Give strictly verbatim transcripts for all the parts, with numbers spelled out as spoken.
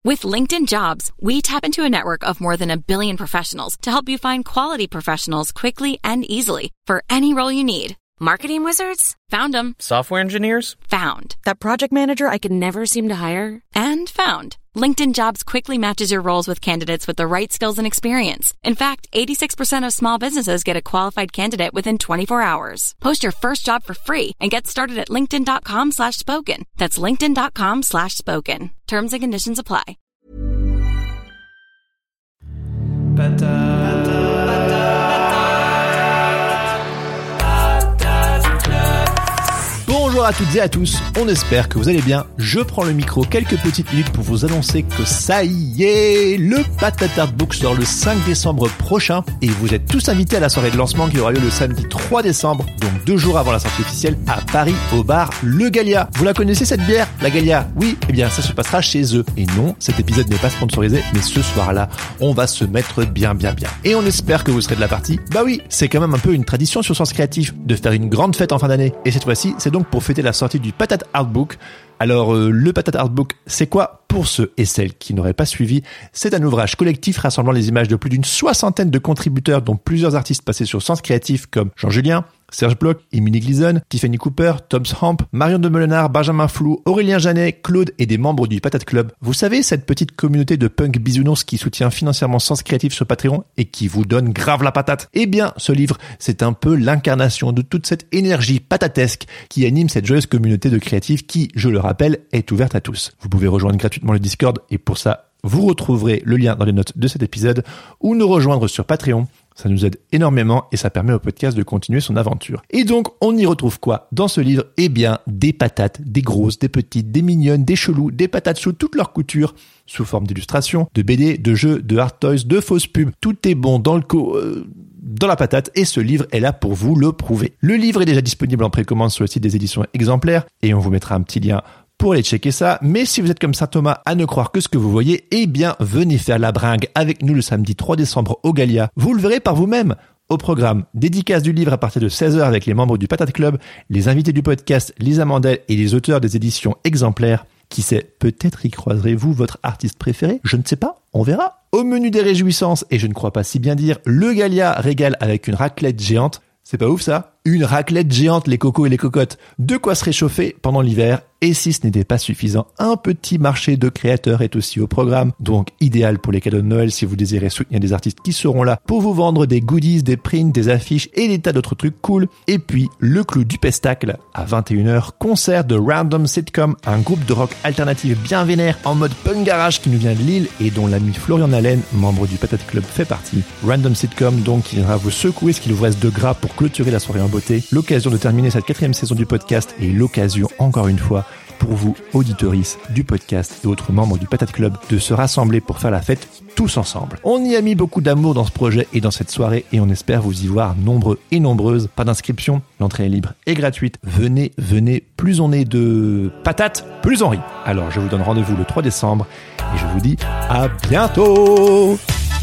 With LinkedIn Jobs, we tap into a network of more than a billion professionals to help you find quality professionals quickly and easily for any role you need. Marketing wizards? Found them. Software engineers? Found. That project manager I could never seem to hire? And found. LinkedIn Jobs quickly matches your roles with candidates with the right skills and experience. In fact, eighty-six percent of small businesses get a qualified candidate within twenty-four hours. Post your first job for free and get started at linkedin.com slash spoken. That's linkedin.com slash spoken. Terms and conditions apply. Bonjour à toutes et à tous, on espère que vous allez bien. Je prends le micro quelques petites minutes pour vous annoncer que ça y est, le Patate Art Book sort le cinq décembre prochain et vous êtes tous invités à la soirée de lancement qui aura lieu le samedi trois décembre, donc deux jours avant la sortie officielle à Paris au bar Le Gallia. Vous la connaissez cette bière, la Gallia? Oui, eh bien ça se passera chez eux. Et non, cet épisode n'est pas sponsorisé, mais ce soir-là, on va se mettre bien bien bien. Et on espère que vous serez de la partie. Bah oui, c'est quand même un peu une tradition sur Sens Créatif de faire une grande fête en fin d'année. Et cette fois-ci, c'est donc pour fêter la sortie du Patate Art Book. Alors, euh, le Patate Art Book, c'est quoi? Pour ceux et celles qui n'auraient pas suivi, c'est un ouvrage collectif rassemblant les images de plus d'une soixantaine de contributeurs, dont plusieurs artistes passés sur Sens Créatif comme Jean Julien, Serge Bloch, Émilie Gleason, Tiffany Cooper, Tom Hamp, Marion de Melenard, Benjamin Flou, Aurélien Janet, Claude et des membres du Patate Club. Vous savez, cette petite communauté de punk bisounours qui soutient financièrement Sens Créatif sur Patreon et qui vous donne grave la patate. Eh bien, ce livre, c'est un peu l'incarnation de toute cette énergie patatesque qui anime cette joyeuse communauté de créatifs qui, je le rappelle, est ouverte à tous. Vous pouvez rejoindre gratuitement le Discord et pour ça, vous retrouverez le lien dans les notes de cet épisode ou nous rejoindre sur Patreon. Ça nous aide énormément et ça permet au podcast de continuer son aventure. Et donc, on y retrouve quoi dans ce livre? Eh bien, des patates, des grosses, des petites, des mignonnes, des chelous, des patates sous toutes leurs coutures, sous forme d'illustrations, de B D, de jeux, de hard toys, de fausses pubs. Tout est bon dans le co... Euh, dans la patate et ce livre est là pour vous le prouver. Le livre est déjà disponible en précommande sur le site des éditions Exemplaires et on vous mettra un petit lien pour aller checker ça, mais si vous êtes comme Saint Thomas à ne croire que ce que vous voyez, eh bien, venez faire la bringue avec nous le samedi trois décembre au Gallia. Vous le verrez par vous-même. Au programme, dédicace du livre à partir de seize heures avec les membres du Patate Club, les invités du podcast, Lisa Mandel et les auteurs des éditions Exemplaires. Qui sait, peut-être y croiserez-vous votre artiste préféré? Je ne sais pas, on verra. Au menu des réjouissances, et je ne crois pas si bien dire, le Gallia régale avec une raclette géante. C'est pas ouf ça? Une raclette géante, les cocos et les cocottes. De quoi se réchauffer pendant l'hiver. Et si ce n'était pas suffisant, un petit marché de créateurs est aussi au programme. Donc idéal pour les cadeaux de Noël si vous désirez soutenir des artistes qui seront là pour vous vendre des goodies, des prints, des affiches et des tas d'autres trucs cool. Et puis, le clou du pestacle, à vingt et une heures, concert de Random Sitcom, un groupe de rock alternatif bien vénère en mode punk garage qui nous vient de Lille et dont l'ami Florian Allen, membre du Patate Club, fait partie. Random Sitcom donc qui viendra vous secouer ce qu'il vous reste de gras pour clôturer la soirée en beauté. L'occasion de terminer cette quatrième saison du podcast et l'occasion, encore une fois, pour vous, auditoristes du podcast et autres membres du Patate Club, de se rassembler pour faire la fête tous ensemble. On y a mis beaucoup d'amour dans ce projet et dans cette soirée et on espère vous y voir nombreux et nombreuses. Pas d'inscription, l'entrée est libre et gratuite. Venez, venez, plus on est de patates, plus on rit. Alors je vous donne rendez-vous le trois décembre et je vous dis à bientôt.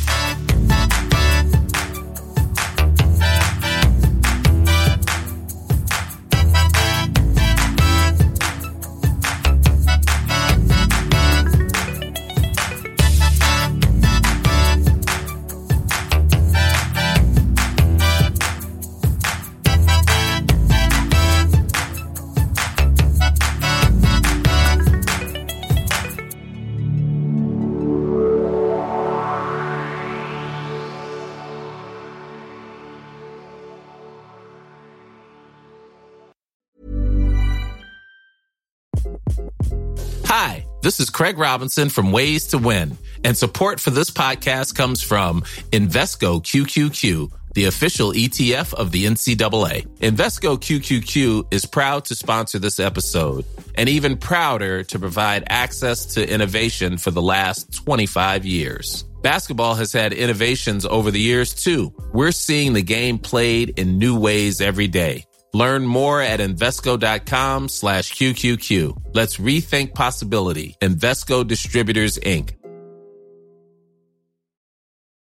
Hi, this is Craig Robinson from Ways to Win, and support for this podcast comes from Invesco Q Q Q, the official E T F of the N C double A. Invesco Q Q Q is proud to sponsor this episode, and even prouder to provide access to innovation for the last twenty-five years. Basketball has had innovations over the years, too. We're seeing the game played in new ways every day. Learn more at Invesco.com slash QQQ. Let's rethink possibility. Invesco Distributors, Incorporated.